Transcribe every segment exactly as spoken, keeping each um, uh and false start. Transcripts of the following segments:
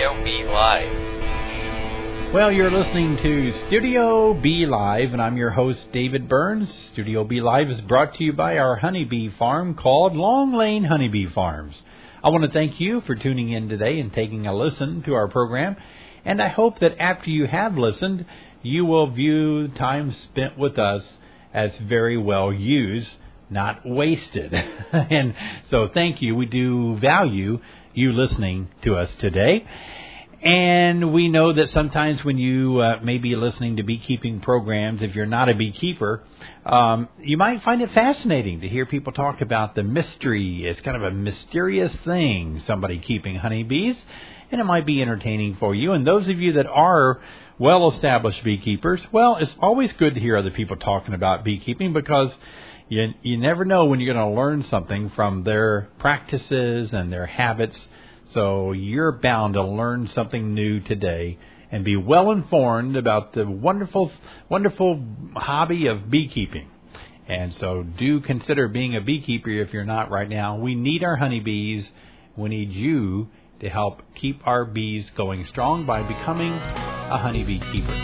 Studio B Live. Well, you're listening to Studio B Live, and I'm your host, David Burns. Studio B Live is brought to you by our honeybee farm called Long Lane Honeybee Farms. I want to thank you for tuning in today and taking a listen to our program, and I hope that after you have listened, you will view time spent with us as very well used, not wasted. And so thank you. We do value you listening to us today. And we know that sometimes when you uh, may be listening to beekeeping programs, if you're not a beekeeper, um, you might find it fascinating to hear people talk about the mystery. It's kind of a mysterious thing, somebody keeping honeybees, and it might be entertaining for you. And those of you that are well-established beekeepers, well, it's always good to hear other people talking about beekeeping because you, you never know when you're going to learn something from their practices and their habits. So you're bound to learn something new today and be well informed about the wonderful, wonderful hobby of beekeeping. And so do consider being a beekeeper if you're not right now. We need our honeybees. We need you to help keep our bees going strong by becoming a honeybee keeper.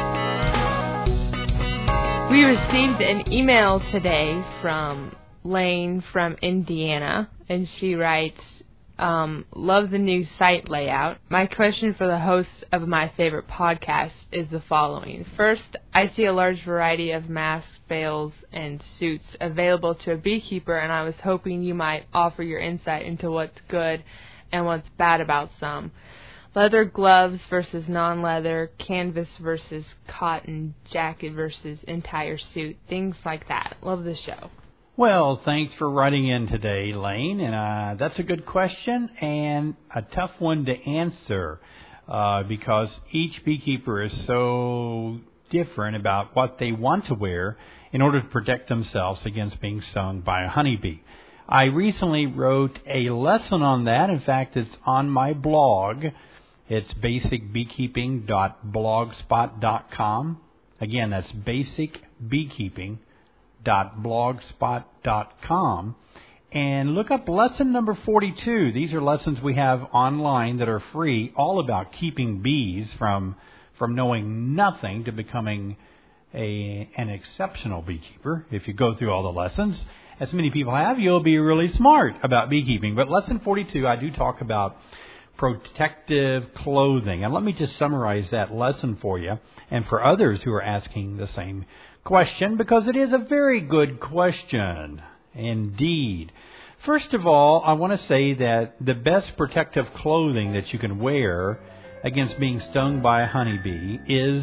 We received an email today from Lane from Indiana, and she writes, um, love the new site layout. My question for the hosts of my favorite podcast is the following. First, I see a large variety of masks, veils, and suits available to a beekeeper, and I was hoping you might offer your insight into what's good and what's bad about some. Leather gloves versus non-leather, canvas versus cotton, jacket versus entire suit, things like that. Love the show. Well, thanks for writing in today, Lane. And uh, that's a good question and a tough one to answer uh, because each beekeeper is so different about what they want to wear in order to protect themselves against being stung by a honeybee. I recently wrote a lesson on that. In fact, it's on my blog. It's basic beekeeping dot blogspot dot com. Again, that's basic beekeeping dot blogspot dot com. And look up lesson number forty-two. These are lessons we have online that are free, all about keeping bees from from knowing nothing to becoming a an exceptional beekeeper. If you go through all the lessons, as many people have, you'll be really smart about beekeeping. But lesson forty-two, I do talk about protective clothing. And let me just summarize that lesson for you and for others who are asking the same question, because it is a very good question indeed. First of all, I want to say that the best protective clothing that you can wear against being stung by a honeybee is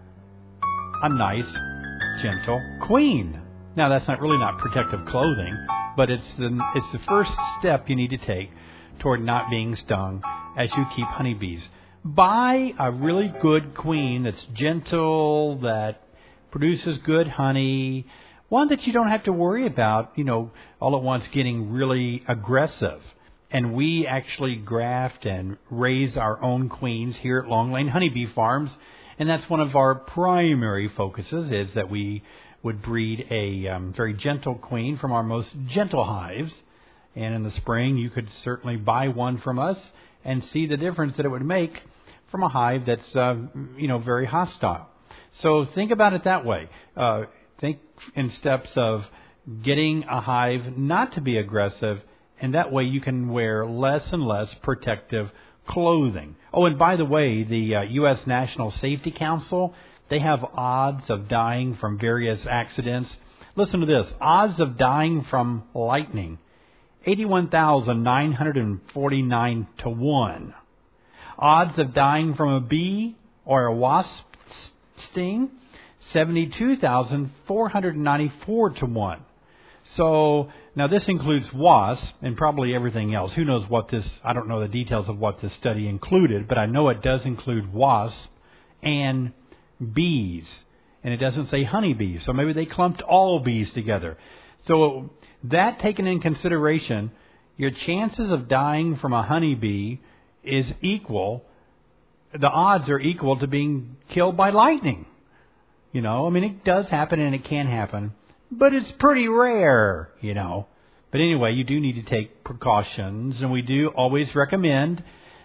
a nice, gentle queen. Now, that's not really not protective clothing, but it's the, it's the first step you need to take toward not being stung as you keep honeybees. Buy a really good queen that's gentle, that produces good honey, one that you don't have to worry about, you know, all at once getting really aggressive. And we actually graft and raise our own queens here at Long Lane Honeybee Farms, and that's one of our primary focuses, is that we would breed a um, very gentle queen from our most gentle hives. And in the spring, you could certainly buy one from us and see the difference that it would make from a hive that's, uh, you know, very hostile. So think about it that way. Uh, think in steps of getting a hive not to be aggressive, and that way you can wear less and less protective clothing. Oh, and by the way, the uh, U S National Safety Council, they have odds of dying from various accidents. Listen to this. Odds of dying from lightning, eighty-one thousand nine hundred forty-nine to one. Odds of dying from a bee or a wasp sting, seventy-two thousand four hundred ninety-four to one. So now this includes wasps and probably everything else. Who knows what this, I don't know the details of what this study included, but I know it does include wasps and bees. And it doesn't say honeybees, so maybe they clumped all bees together. So that taken in consideration, your chances of dying from a honeybee is equal, the odds are equal to being killed by lightning. You know, I mean, it does happen and it can happen, but it's pretty rare, you know. But anyway, you do need to take precautions, and we do always recommend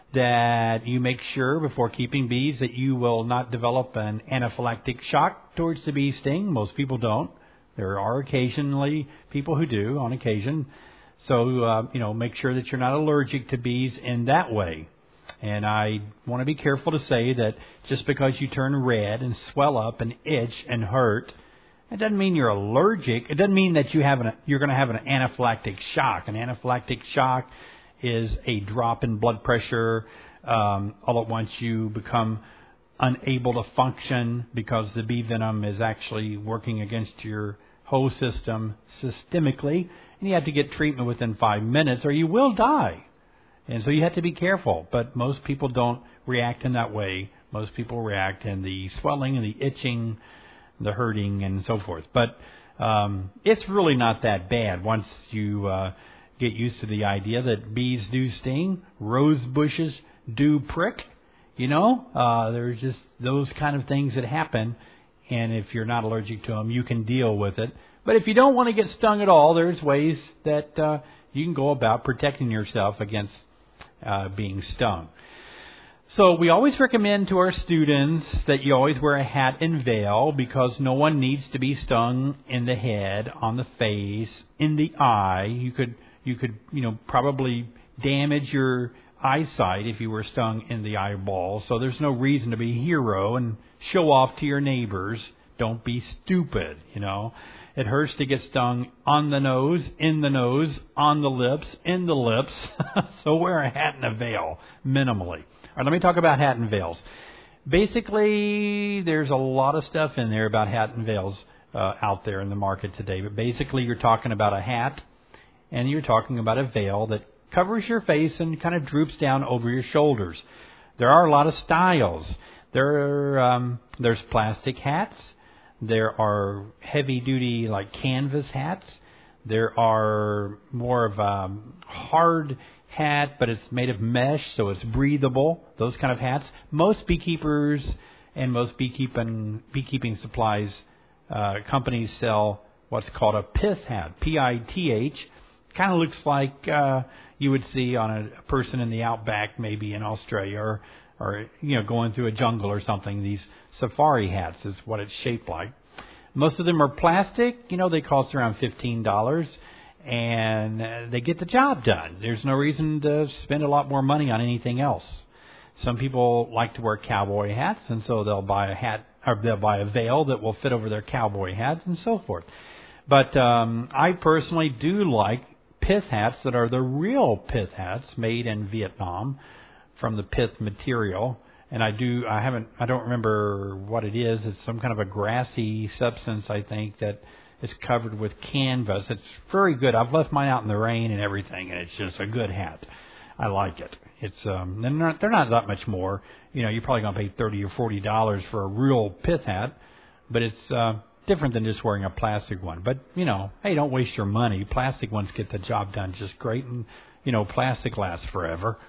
that you make sure before keeping bees that you will not develop an anaphylactic shock towards the bee sting. Most people don't. There are occasionally people who do on occasion. So, uh, you know, make sure that you're not allergic to bees in that way. And I want to be careful to say that just because you turn red and swell up and itch and hurt, it doesn't mean you're allergic. It doesn't mean that you have an, you're going to have an anaphylactic shock. An anaphylactic shock is a drop in blood pressure. Um, all at once you become unable to function because the bee venom is actually working against your whole system systemically. And you have to get treatment within five minutes or you will die. And so you have to be careful. But most people don't react in that way. Most people react in the swelling and the itching, the hurting, and so forth. But um, it's really not that bad once you uh, get used to the idea that bees do sting, rose bushes do prick. You know, uh, there's just those kind of things that happen. And if you're not allergic to them, you can deal with it. But if you don't want to get stung at all, there's ways that uh, you can go about protecting yourself against uh, being stung. So we always recommend to our students that you always wear a hat and veil because no one needs to be stung in the head, on the face, in the eye. You could, you could, you know, probably damage your eyesight if you were stung in the eyeball. So there's no reason to be a hero and show off to your neighbors. Don't be stupid, you know. It hurts to get stung on the nose, in the nose, on the lips, in the lips. So wear a hat and a veil, minimally. All right, let me talk about hat and veils. Basically, there's a lot of stuff in there about hat and veils uh, out there in the market today. But basically, you're talking about a hat and you're talking about a veil that covers your face and kind of droops down over your shoulders. There are a lot of styles. There are, um, there's plastic hats. There are heavy-duty, like, canvas hats. There are more of a hard hat, but it's made of mesh, so it's breathable, those kind of hats. Most beekeepers and most beekeeping beekeeping supplies uh, companies sell what's called a pith hat, P I T H. Kind of looks like uh, you would see on a, a person in the outback, maybe in Australia, or or, you know, going through a jungle or something. These safari hats is what it's shaped like. Most of them are plastic. You know, they cost around fifteen dollars, and they get the job done. There's no reason to spend a lot more money on anything else. Some people like to wear cowboy hats, and so they'll buy a hat, or they'll buy a veil that will fit over their cowboy hats, and so forth. But um, I personally do like pith hats that are the real pith hats made in Vietnam, from the pith material, and I do, I haven't, I don't remember what it is. It's some kind of a grassy substance, I think, that is covered with canvas. It's very good. I've left mine out in the rain and everything, and it's just a good hat. I like it. It's, um, they're not, they're not that much more. You know, you're probably going to pay thirty or forty dollars for a real pith hat, but it's uh, different than just wearing a plastic one. But, you know, hey, don't waste your money. Plastic ones get the job done just great, and you know, plastic lasts forever.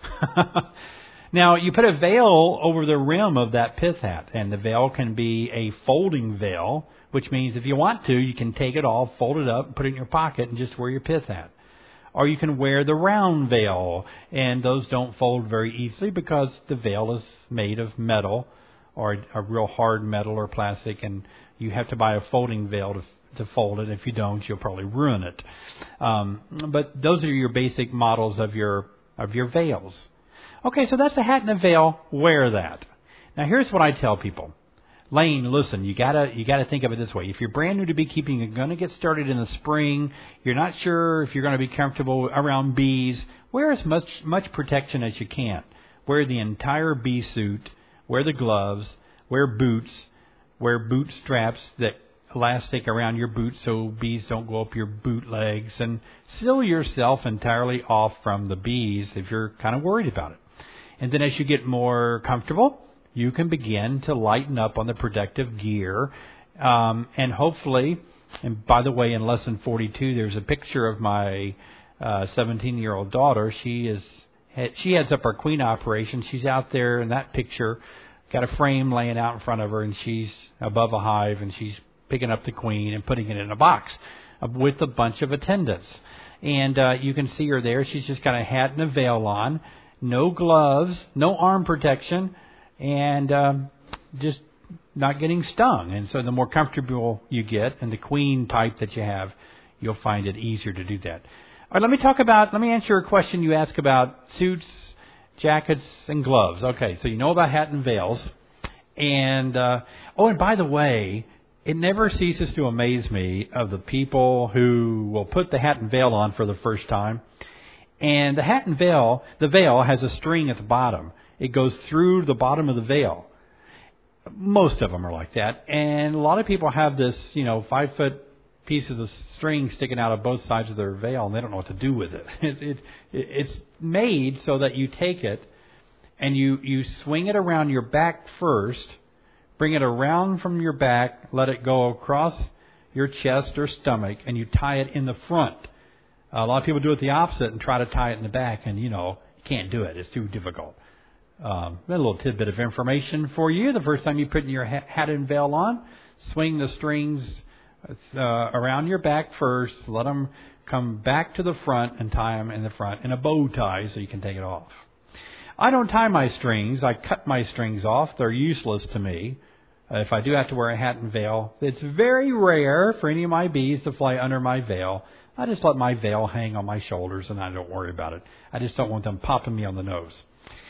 Now, you put a veil over the rim of that pith hat, and the veil can be a folding veil, which means if you want to, you can take it off, fold it up, put it in your pocket, and just wear your pith hat. Or you can wear the round veil, and those don't fold very easily because the veil is made of metal, or a real hard metal or plastic, and you have to buy a folding veil to to fold it. If you don't, you'll probably ruin it. Um, but those are your basic models of your of your veils. Okay, so that's a hat and a veil. Wear that. Now, here's what I tell people. Lane, listen, you gotta you gotta think of it this way. If you're brand new to beekeeping, you're going to get started in the spring. You're not sure if you're going to be comfortable around bees. Wear as much much protection as you can. Wear the entire bee suit. Wear the gloves. Wear boots. Wear boot straps that elastic around your boots so bees don't go up your boot legs, and seal yourself entirely off from the bees if you're kind of worried about it. And then as you get more comfortable, you can begin to lighten up on the protective gear. Um, and hopefully, and by the way, in lesson forty-two, there's a picture of my uh, seventeen-year-old daughter. She is she heads up our queen operation. She's out there in that picture, got a frame laying out in front of her, and she's above a hive, and she's picking up the queen and putting it in a box with a bunch of attendants. And uh, you can see her there. She's just got a hat and a veil on. no gloves, no arm protection, and um, just not getting stung. And so the more comfortable you get, and the queen type that you have, you'll find it easier to do that. All right, let me talk about, let me answer a question you asked about suits, jackets, and gloves. Okay, so you know about hat and veils. And, uh, oh, and by the way, it never ceases to amaze me of the people who will put the hat and veil on for the first time. And the hat and veil, the veil has a string at the bottom. It goes through the bottom of the veil. Most of them are like that. And a lot of people have this, you know, five-foot pieces of string sticking out of both sides of their veil, and they don't know what to do with it. It, it. It's made so that you take it and you, you swing it around your back first, bring it around from your back, let it go across your chest or stomach, and you tie it in the front. Uh, a lot of people do it the opposite and try to tie it in the back, and, you know, you can't do it. It's too difficult. Um, a little tidbit of information for you. The first time you put your hat and veil on, swing the strings uh, around your back first, let them come back to the front, and tie them in the front in a bow tie so you can take it off. I don't tie my strings. I cut my strings off. They're useless to me. Uh, if I do have to wear a hat and veil, it's very rare for any of my bees to fly under my veil. I just let my veil hang on my shoulders, and I don't worry about it. I just don't want them popping me on the nose.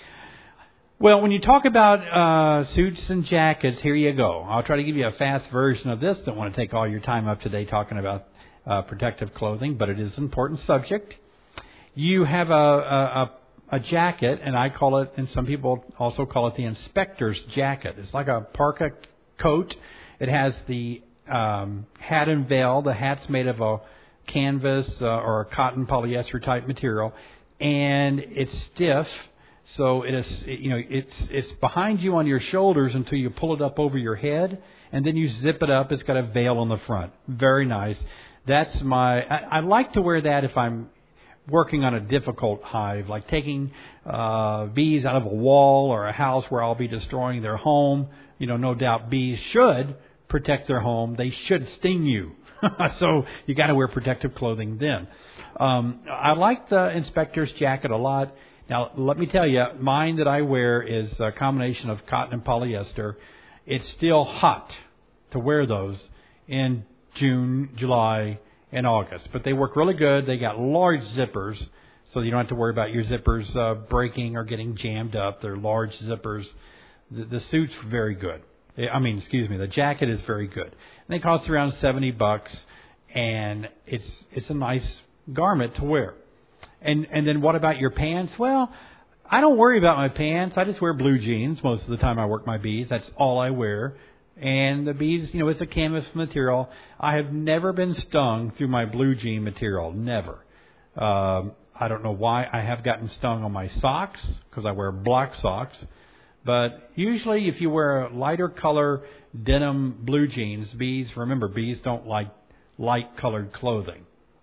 Well, when you talk about uh, suits and jackets, here you go. I'll try to give you a fast version of this. Don't want to take all your time up today talking about uh, protective clothing, but it is an important subject. You have a, a, a jacket, and I call it, and some people also call it the inspector's jacket. It's like a parka coat. It has the um, hat and veil. The hat's made of a canvas uh, or a cotton polyester type material, and it's stiff. So it is, you know, it's it's behind you on your shoulders until you pull it up over your head, and then you zip it up. It's got a veil on the front. Very nice. That's my. I, I like to wear that if I'm working on a difficult hive, like taking uh, bees out of a wall or a house where I'll be destroying their home. You know, no doubt bees should protect their home. They should sting you. So you got to wear protective clothing then. Um, I like the inspector's jacket a lot. Now, let me tell you, mine that I wear is a combination of cotton and polyester. It's still hot to wear those in June, July, and August. But they work really good. They got large zippers, so you don't have to worry about your zippers uh, breaking or getting jammed up. They're large zippers. The, the suit's very good. I mean, excuse me, the jacket is very good. And they cost around seventy bucks, and it's it's a nice garment to wear. And and then what about your pants? Well, I don't worry about my pants. I just wear blue jeans most of the time I work my bees. That's all I wear. And the bees, you know, it's a canvas material. I have never been stung through my blue jean material. Never. Um, I don't know why. I have gotten stung on my socks because I wear black socks. But usually if you wear a lighter color denim blue jeans, bees, remember, bees don't like light colored clothing.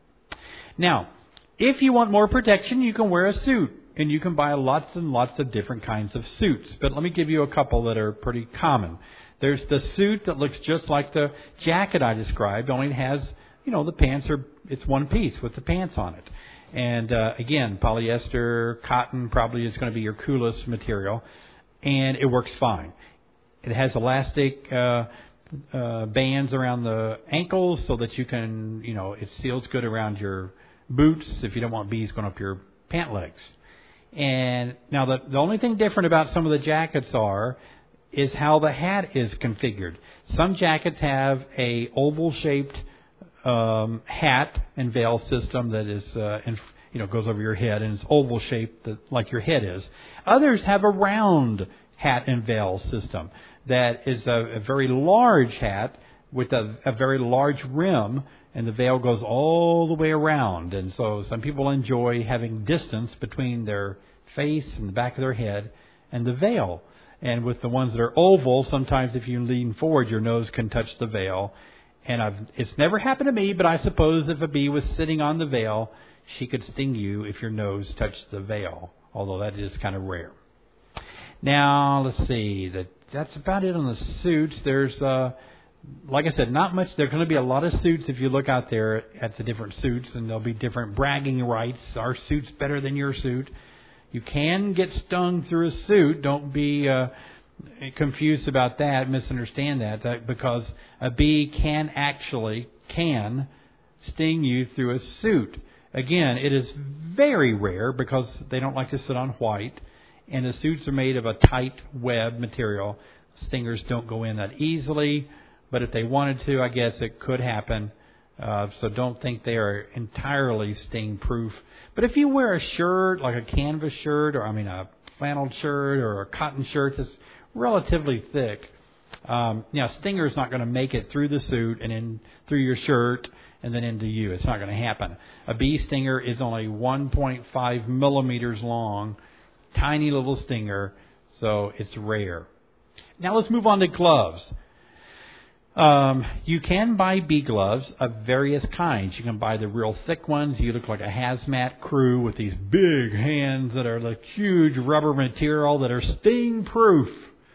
Now, if you want more protection, you can wear a suit, and you can buy lots and lots of different kinds of suits. But let me give you a couple that are pretty common. There's the suit that looks just like the jacket I described, only it has, you know, the pants are, it's one piece with the pants on it. And uh, again, polyester, cotton probably is going to be your coolest material, and it works fine. It has elastic uh, uh, bands around the ankles so that you can, you know, it seals good around your boots if you don't want bees going up your pant legs. And now the, the only thing different about some of the jackets are is how the hat is configured. Some jackets have a oval shaped um, hat and veil system that is uh, in, you know goes over your head and it's oval shaped like your head is. Others have a round hat and veil system that is a, a very large hat with a, a very large rim, and the veil goes all the way around. And so some people enjoy having distance between their face and the back of their head and the veil. And with the ones that are oval, sometimes if you lean forward, your nose can touch the veil. And I've, it's never happened to me, but I suppose if a bee was sitting on the veil, she could sting you if your nose touched the veil, although that is kind of rare. Now, let's see. That, that's about it on the suits. There's... Uh, Like I said, not much. There are going to be a lot of suits if you look out there at the different suits, and there'll be different bragging rights. Our suit's better than your suit. You can get stung through a suit. Don't be uh, confused about that, misunderstand that, uh, because a bee can actually, can sting you through a suit. Again, it is very rare because they don't like to sit on white, and the suits are made of a tight web material. Stingers don't go in that easily, but if they wanted to, I guess it could happen. Uh, so don't think they are entirely sting-proof. But if you wear a shirt, like a canvas shirt, or I mean a flannel shirt or a cotton shirt that's relatively thick, um, you know, stinger's not going to make it through the suit and in through your shirt and then into you. It's not going to happen. A bee stinger is only one point five millimeters long, tiny little stinger, so it's rare. Now let's move on to gloves. Um, you can buy bee gloves of various kinds. You can buy the real thick ones. You look like a hazmat crew with these big hands that are like huge rubber material that are sting-proof.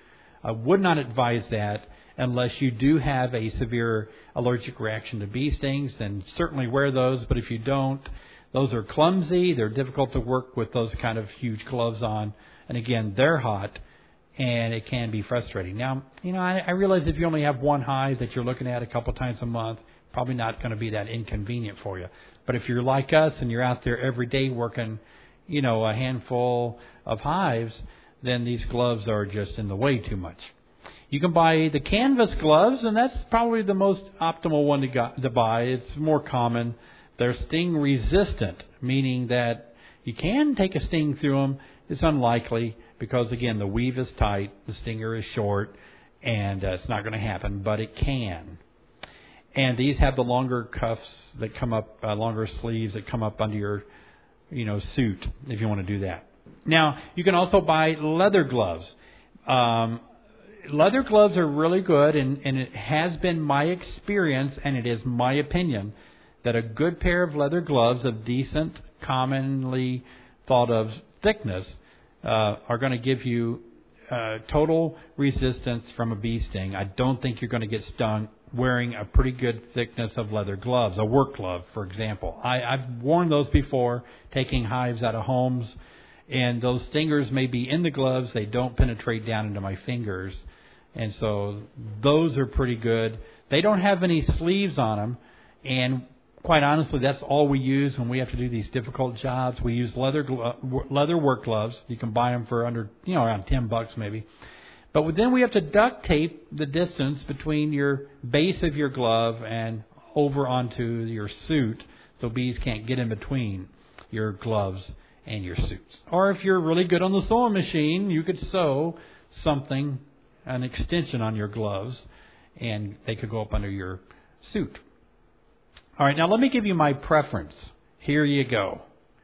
I would not advise that unless you do have a severe allergic reaction to bee stings. Then certainly wear those. But if you don't, those are clumsy. They're difficult to work with those kind of huge gloves on. And again, they're hot. And it can be frustrating. Now, you know, I, I realize if you only have one hive that you're looking at a couple times a month, probably not going to be that inconvenient for you. But if you're like us and you're out there every day working, you know, a handful of hives, then these gloves are just in the way too much. You can buy the canvas gloves, and that's probably the most optimal one to, go, to buy. It's more common. They're sting resistant, meaning that you can take a sting through them. It's unlikely because, again, the weave is tight, the stinger is short, and uh, it's not going to happen, but it can. And these have the longer cuffs that come up, uh, longer sleeves that come up under your, you know, suit if you want to do that. Now, you can also buy leather gloves. Um, leather gloves are really good, and, and it has been my experience, and it is my opinion, that a good pair of leather gloves of decent, commonly thought of thickness uh, are going to give you uh, total resistance from a bee sting. I don't think you're going to get stung wearing a pretty good thickness of leather gloves, a work glove, for example. I, I've worn those before, taking hives out of homes, and those stingers may be in the gloves. They don't penetrate down into my fingers, and so those are pretty good. They don't have any sleeves on them, and quite honestly, that's all we use when we have to do these difficult jobs. We use leather glo- leather work gloves. You can buy them for under, you know, around ten bucks maybe. But then we have to duct tape the distance between your base of your glove and over onto your suit so bees can't get in between your gloves and your suits. Or if you're really good on the sewing machine, you could sew something, an extension on your gloves, and they could go up under your suit. All right, now let me give you my preference. Here you go.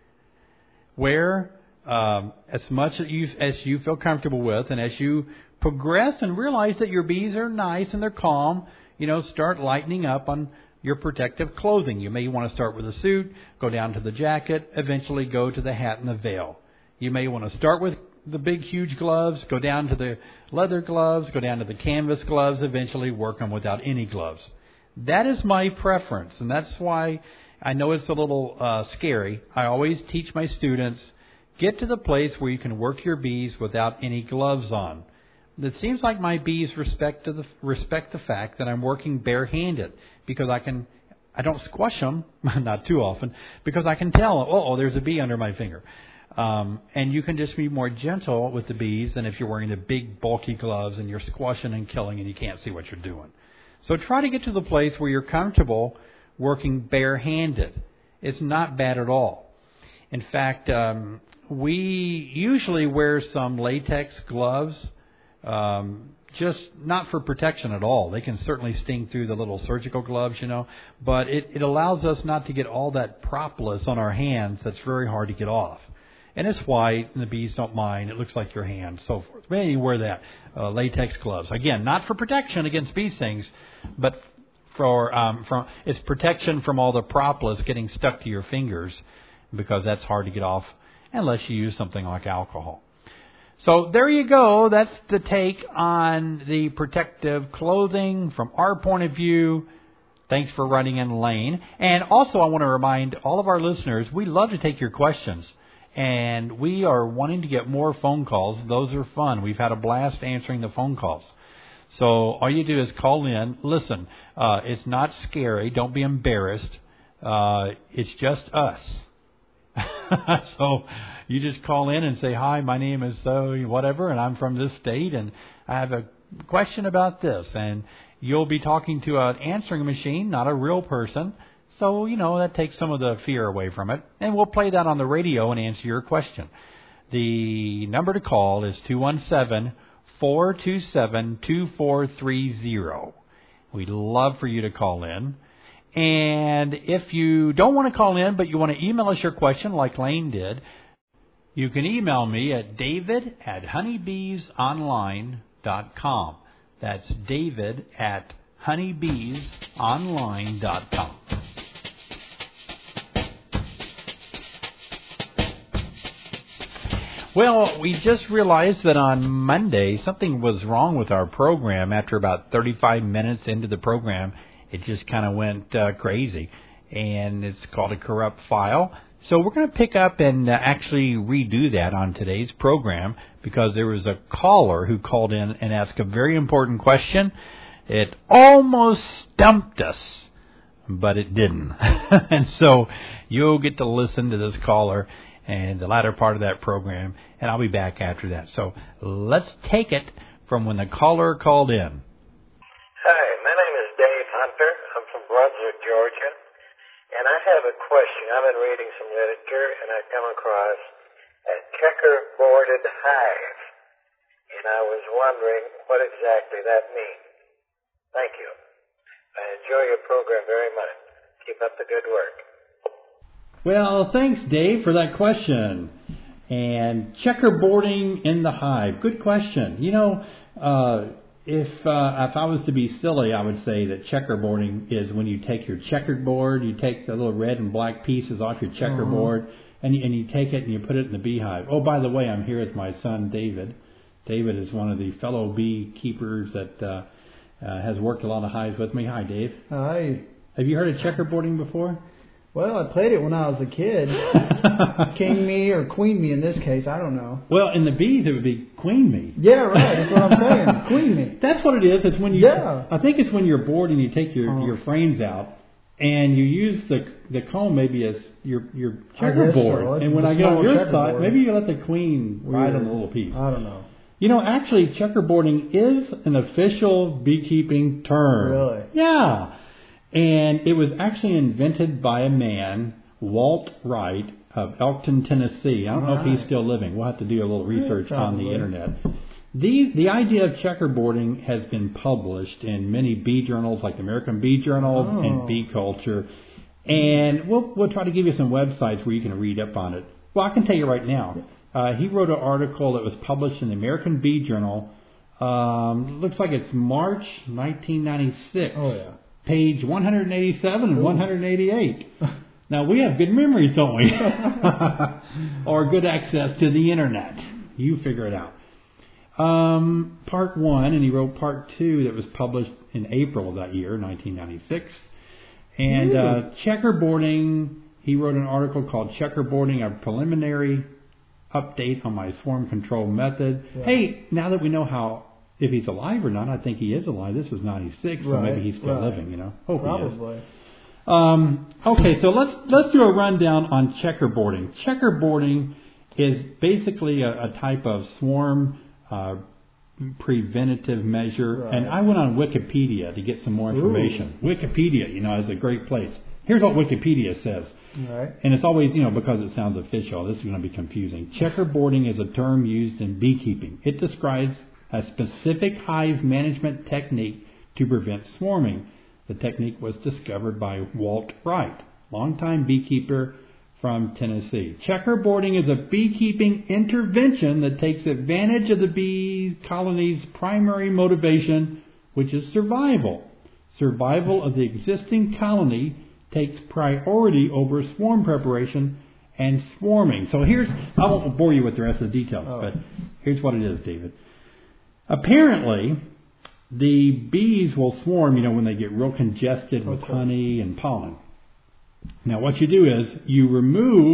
Wear um, as much as you, as you feel comfortable with, and as you progress and realize that your bees are nice and they're calm, you know, start lightening up on your protective clothing. You may want to start with a suit, go down to the jacket, eventually go to the hat and the veil. You may want to start with the big, huge gloves, go down to the leather gloves, go down to the canvas gloves, eventually work them without any gloves. That is my preference, and that's why I know it's a little uh, scary. I always teach my students, get to the place where you can work your bees without any gloves on. It seems like my bees respect to the respect the fact that I'm working barehanded because I can, I don't squash them, not too often, because I can tell, oh, oh there's a bee under my finger. Um, and you can just be more gentle with the bees than if you're wearing the big, bulky gloves and you're squashing and killing and you can't see what you're doing. So try to get to the place where you're comfortable working barehanded. It's not bad at all. In fact, um, we usually wear some latex gloves, um, just not for protection at all. They can certainly sting through the little surgical gloves, you know, but it, it allows us not to get all that propolis on our hands that's very hard to get off. And it's white, and the bees don't mind. It looks like your hand, so forth. Maybe you wear that, uh, latex gloves. Again, not for protection against bee stings, but for um, from it's protection from all the propolis getting stuck to your fingers, because that's hard to get off unless you use something like alcohol. So there you go. That's the take on the protective clothing from our point of view. Thanks for writing in, Lane. And also I want to remind all of our listeners, we love to take your questions. And we are wanting to get more phone calls. Those are fun. We've had a blast answering the phone calls. So all you do is call in. Listen, uh, it's not scary. Don't be embarrassed. Uh, it's just us. So you just call in and say, hi, my name is so whatever, and I'm from this state, and I have a question about this. And you'll be talking to an answering machine, not a real person. So, you know, that takes some of the fear away from it. And we'll play that on the radio and answer your question. The number to call is two one seven, four two seven, two four three zero. We'd love for you to call in. And if you don't want to call in, but you want to email us your question like Lane did, you can email me at david at honeybees online dot com. That's david at honeybees online dot com. Well, we just realized that on Monday something was wrong with our program. After about thirty-five minutes into the program, it just kind of went uh, crazy, and it's called a corrupt file. So we're going to pick up and uh, actually redo that on today's program because there was a caller who called in and asked a very important question. It almost stumped us, but it didn't. And so you'll get to listen to this caller and the latter part of that program, and I'll be back after that. So let's take it from when the caller called in. Hi, my name is Dave Hunter. I'm from Brunswick, Georgia, and I have a question. I've been reading some literature, and I come across a checkerboarded hive, and I was wondering what exactly that means. Thank you. I enjoy your program very much. Keep up the good work. Well, thanks, Dave, for that question. And checkerboarding in the hive. Good question. You know, uh, if uh, if I was to be silly, I would say that checkerboarding is when you take your checkerboard, you take the little red and black pieces off your checkerboard, uh-huh. and, you, and you take it and you put it in the beehive. Oh, by the way, I'm here with my son, David. David is one of the fellow beekeepers that uh, uh, has worked a lot of hives with me. Hi, Dave. Hi. Have you heard of checkerboarding before? Well, I played it when I was a kid. King me or queen me in this case, I don't know. Well, in the bees it would be queen me. Yeah, right. That's what I'm saying. Queen me. That's what it is. It's when you. Yeah. I think it's when you're bored and you take your, uh-huh. your frames out and you use the the comb maybe as your your checkerboard. So. And when I go on your side, maybe you let the queen Weird. ride on the little piece. I don't know. You know, actually, checkerboarding is an official beekeeping term. Really? Yeah. And it was actually invented by a man, Walt Wright, of Elkton, Tennessee. I don't know if he's still living. We'll have to do a little research yeah, on the internet. The, the idea of checkerboarding has been published in many bee journals like the American Bee Journal oh. and Bee Culture. And we'll, we'll try to give you some websites where you can read up on it. Well, I can tell you right now. Uh, he wrote an article that was published in the American Bee Journal. Um, looks like it's March nineteen ninety-six. Oh, yeah. Page one eighty-seven and Ooh. one eighty-eight. Now, we have good memories, don't we? Or good access to the internet. You figure it out. Um, part one, and he wrote part two that was published in April of that year, nineteen ninety-six. And uh, checkerboarding, he wrote an article called Checkerboarding, a Preliminary Update on My Swarm Control Method. Yeah. Hey, now that we know how... If he's alive or not, I think he is alive. This was ninety-six, so right, maybe he's still right. living, you know. Hope Probably. he is. Um, okay, so let's let's do a rundown on checkerboarding. Checkerboarding is basically a, a type of swarm uh, preventative measure. Right. And I went on Wikipedia to get some more information. Ooh. Wikipedia, you know, is a great place. Here's what Wikipedia says. Right. And it's always, you know, because it sounds official, this is going to be confusing. Checkerboarding is a term used in beekeeping. It describes a specific hive management technique to prevent swarming. The technique was discovered by Walt Wright, longtime beekeeper from Tennessee. Checkerboarding is a beekeeping intervention that takes advantage of the bee colony's primary motivation, which is survival. Survival of the existing colony takes priority over swarm preparation and swarming. So here's, I won't bore you with the rest of the details, oh. but here's what it is, David. Apparently, the bees will swarm, you know, when they get real congested with okay. honey and pollen. Now, what you do is you remove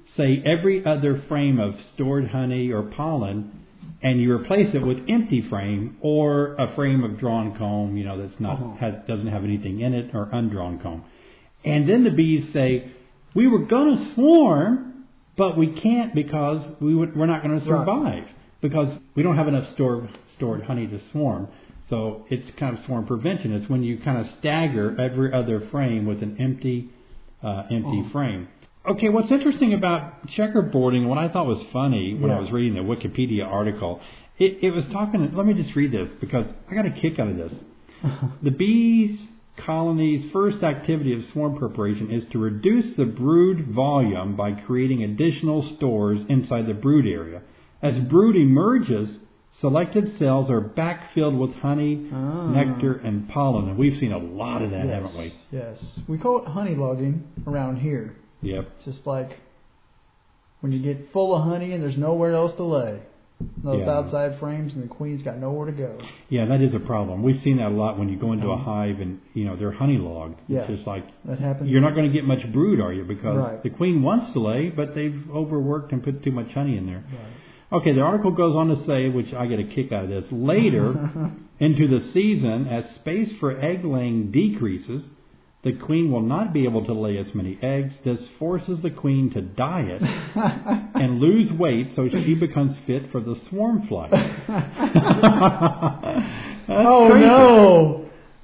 say, every other frame of stored honey or pollen, and you replace it with empty frame or a frame of drawn comb, you know, that's not Uh-huh. has, doesn't have anything in it, or undrawn comb. And then the bees say, we were going to swarm, but we can't because we would, we're not going to survive Right. because we don't have enough stored stored honey to swarm. So it's kind of swarm prevention. It's when you kind of stagger every other frame with an empty uh, empty Oh. frame. Okay, what's interesting about checkerboarding, what I thought was funny when I Yeah. was reading the Wikipedia article, it, it was talking, let me just read this because I got a kick out of this. The bees colony's first activity of swarm preparation is to reduce the brood volume by creating additional stores inside the brood area. As brood emerges, selected cells are backfilled with honey, Ah. nectar, and pollen. And we've seen a lot of that, yes. haven't we? Yes. We call it honey logging around here. Yep. It's just like when you get full of honey and there's nowhere else to lay. Those Yeah. outside frames and the queen's got nowhere to go. Yeah, that is a problem. We've seen that a lot when you go into a Um, hive and, you know, they're honey logged. Yeah. It's just like, That happens. you're not going to get much brood, are you? Because Right. the queen wants to lay, but they've overworked and put too much honey in there. Right. Okay, the article goes on to say, which I get a kick out of this, later into the season, as space for egg laying decreases, the queen will not be able to lay as many eggs. This forces the queen to diet and lose weight so she becomes fit for the swarm flight. Oh crazy. no!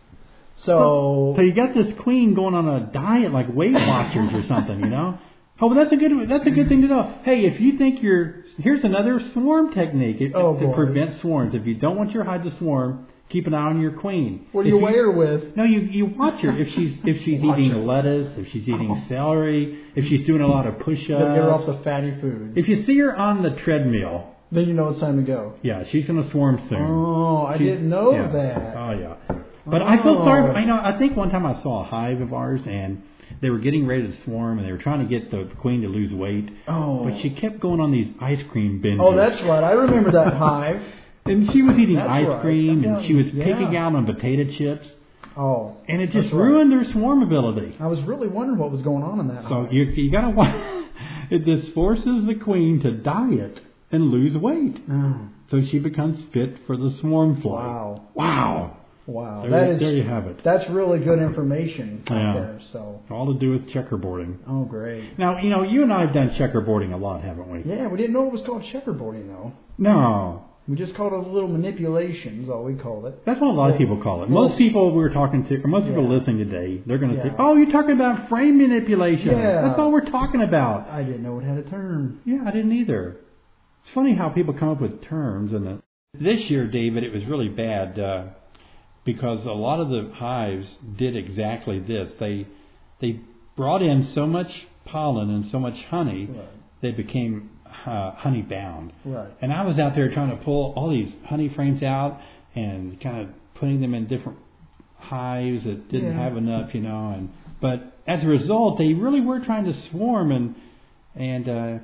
So So you got this queen going on a diet like Weight Watchers or something, you know? Oh, well, that's a good that's a good thing to know. Hey, if you think you're here's another swarm technique it, Oh, to boy. prevent swarms. If you don't want your hive to swarm, keep an eye on your queen. what do If you weigh her with? No, you you watch her if she's if she's Watch eating her. lettuce, if she's eating Oh. celery, if she's doing a lot of Get her off push-ups. the fatty foods. If you see her on the treadmill, Then you know it's time to go. yeah, she's going to swarm soon. Oh, I She's- didn't know yeah. that. Oh yeah. But I feel Oh. sorry. I know. I think one time I saw a hive of ours, and they were getting ready to swarm, and they were trying to get the queen to lose weight. Oh. But she kept going on these ice cream binges. Oh, that's right. I remember that hive. And she was eating That's ice right. cream, Yeah. and she was Yeah. picking out on potato chips, Oh. and it just That's right. ruined her swarm ability. I was really wondering what was going on in that So hive. you you gotta watch. It just forces the queen to diet and lose weight, Oh, so she becomes fit for the swarm flight. wow. Wow. Wow. There, that you- is, there you have it. That's really good information out Yeah. there. So, All to do with checkerboarding. oh, great. Now, you know, you and I have done checkerboarding a lot, haven't we? Yeah, we didn't know it was called checkerboarding, though. No. We just called it a little manipulation, is all we called it. That's what a lot of people call it. Most people we were talking to, or most people Yeah. listening today, they're going to say, Yeah. oh, you're talking about frame manipulation. Yeah. That's all we're talking about. I didn't know it had a term. Yeah, I didn't either. It's funny how people come up with terms. And the, this year, David, it was really bad uh, because a lot of the hives did exactly this. They they brought in so much pollen and so much honey, Right. they became uh, honey bound. Right. And I was out there trying to pull all these honey frames out and kind of putting them in different hives that didn't Yeah. have enough, you know. And but as a result, they really were trying to swarm, and and uh,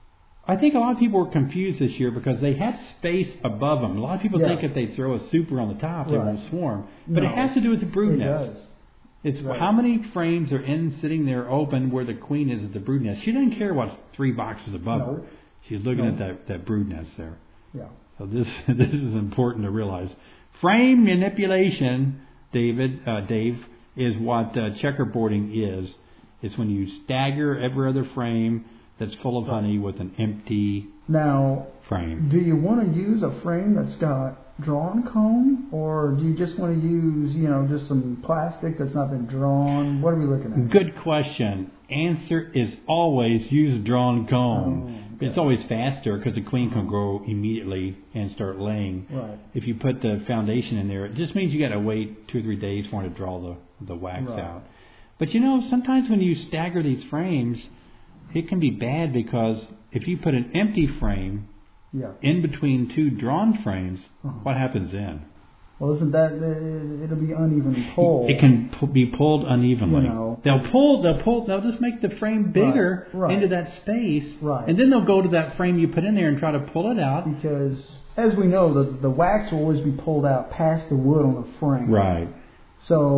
I think a lot of people were confused this year because they had space above them. A lot of people Yeah. think if they throw a super on the top, they Right. won't swarm. But No. it has to do with the brood It nest. does. It's Right. how many frames are in sitting there open where the queen is at the brood nest. She doesn't care what's three boxes above No. her. She's looking No. at that, that brood nest there. Yeah. So this this is important to realize. Frame manipulation, David, uh, Dave, is what uh, checkerboarding is. It's when you stagger every other frame that's full of honey with an empty Now, frame. do you want to use a frame that's got drawn comb, or do you just want to use, you know, just some plastic that's not been drawn? What are we looking at? Good question. Answer is always use drawn comb. Oh, okay. It's always faster because the queen can grow immediately and start laying. Right. If you put the foundation in there, it just means you got to wait two or three days for it to draw the, the wax Right. out. But you know, sometimes when you stagger these frames, it can be bad because if you put an empty frame Yeah. in between two drawn frames, Uh-huh. what happens then? Well, isn't that uh, it'll be uneven pull? It can pu- be pulled unevenly. You know. They'll pull. They'll pull. They'll just make the frame bigger Right, right. into that space, Right. and then they'll go to that frame you put in there and try to pull it out. Because, as we know, the the wax will always be pulled out past the wood on the frame. Right. So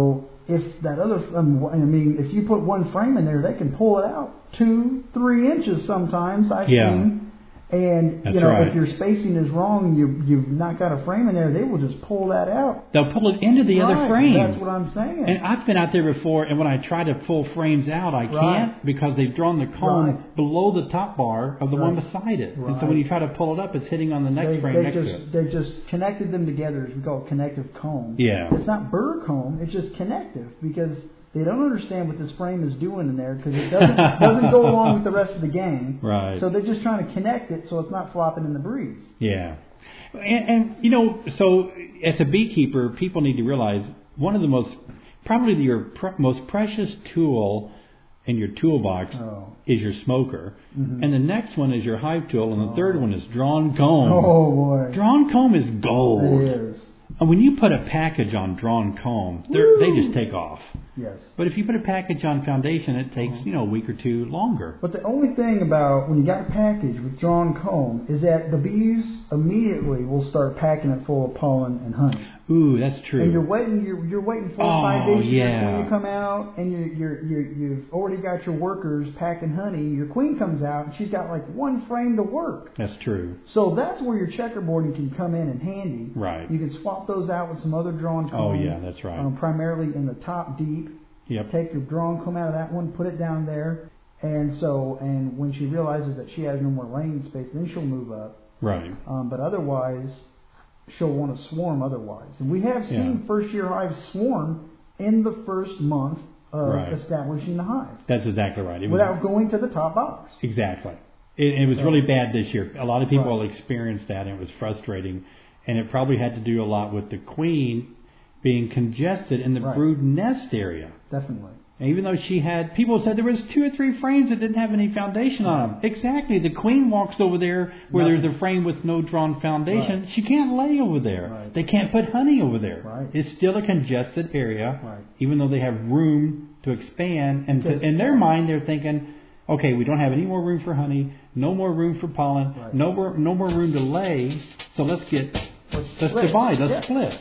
if that other, um, I mean, if you put one frame in there, they can pull it out two, three inches sometimes, I've yeah. seen. And, That's you know, right. if your spacing is wrong, you, you've not got a frame in there, they will just pull that out. They'll pull it into the right. other frame. That's what I'm saying. And I've been out there before, and when I try to pull frames out, I right. can't because they've drawn the cone right. below the top bar of the right. one beside it. Right. And so when you try to pull it up, it's hitting on the next they, frame they next just, to it. They just connected them together, as we call it connective comb. Yeah. It's not burr comb, it's just connective, because they don't understand what this frame is doing in there, because it doesn't, doesn't go along with the rest of the game. Right. So they're just trying to connect it so it's not flopping in the breeze. Yeah. And, and, you know, so as a beekeeper, people need to realize one of the most, probably your pre- most precious tool in your toolbox oh. is your smoker. Mm-hmm. And the next one is your hive tool, and the oh. third one is drawn comb. Oh, boy. Drawn comb is gold. It is. And when you put a package on drawn comb, they just take off. Yes. But if you put a package on foundation, it takes, you know, a week or two longer. But the only thing about when you got a package with drawn comb is that the bees immediately will start packing it full of pollen and honey. Ooh, that's true. And you're waiting, you're, you're waiting four or oh, five days for yeah. your queen to come out, and you, you're, you're, you've already got your workers packing honey. Your queen comes out, and she's got like one frame to work. That's true. So that's where your checkerboarding can come in and handy. Right. You can swap those out with some other drawn comb. Oh, yeah, that's right. Um, primarily in the top deep. Yep. Take your drawn comb out of that one, put it down there, and so, and when she realizes that she has no more laying space, then she'll move up. Right. Um, but otherwise, she'll want to swarm otherwise. And we have seen yeah. first-year hives swarm in the first month of right. establishing the hive. That's exactly right. It without was, going to the top box. Exactly. It, it was really bad this year. A lot of people right. experienced that, and it was frustrating. And it probably had to do a lot with the queen being congested in the right. brood nest area. Definitely. And even though she had, people said there was two or three frames that didn't have any foundation on them. Exactly. The queen walks over there where Nothing. there's a frame with no drawn foundation. Right. She can't lay over there. Right. They can't put honey over there. Right. It's still a congested area, right. even though they have room to expand. And to, in their mind, they're thinking, okay, we don't have any more room for honey, no more room for pollen, right. no more, no more room to lay. So let's get, let's, let's divide, let's yeah. split.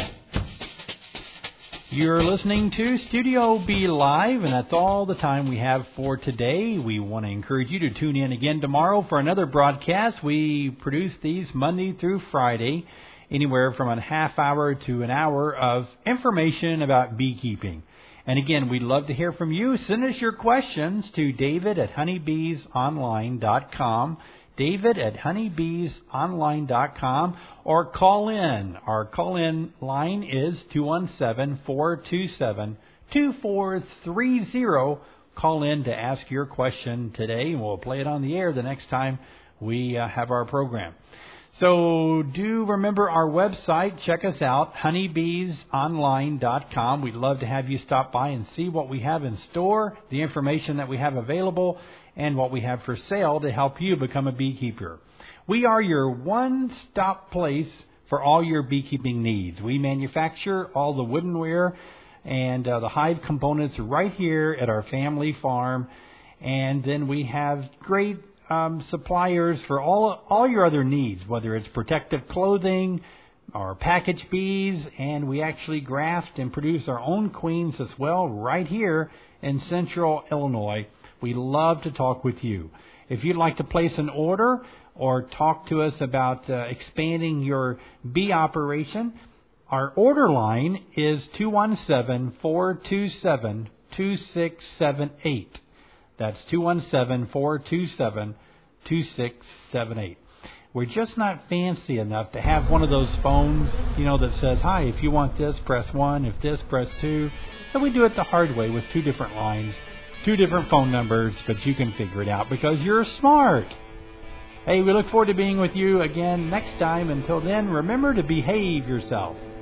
You're listening to Studio B Live, and that's all the time we have for today. We want to encourage you to tune in again tomorrow for another broadcast. We produce these Monday through Friday, anywhere from a half hour to an hour of information about beekeeping. And again, we'd love to hear from you. Send us your questions to David at honeybees online dot com. David at honeybees online dot com, or call in. Our call-in line is two one seven, four two seven, two four three zero. Call in to ask your question today, and we'll play it on the air the next time we uh, have our program. So do remember our website. Check us out, honeybees online dot com. We'd love to have you stop by and see what we have in store, the information that we have available, and what we have for sale to help you become a beekeeper. We are your one-stop place for all your beekeeping needs. We manufacture all the woodenware and uh, the hive components right here at our family farm. And then we have great um, suppliers for all all your other needs, whether it's protective clothing or package bees. And we actually graft and produce our own queens as well right here in central Illinois. We love to talk with you. If you'd like to place an order or talk to us about uh, expanding your bee operation, our order line is two one seven, four two seven, two six seven eight. That's two one seven, four two seven, two six seven eight. We're just not fancy enough to have one of those phones, you know, that says, hi, if you want this, press one. If this, press two. So we do it the hard way with two different lines. Two different phone numbers, but you can figure it out because you're smart. Hey, we look forward to being with you again next time. Until then, remember to behave yourself.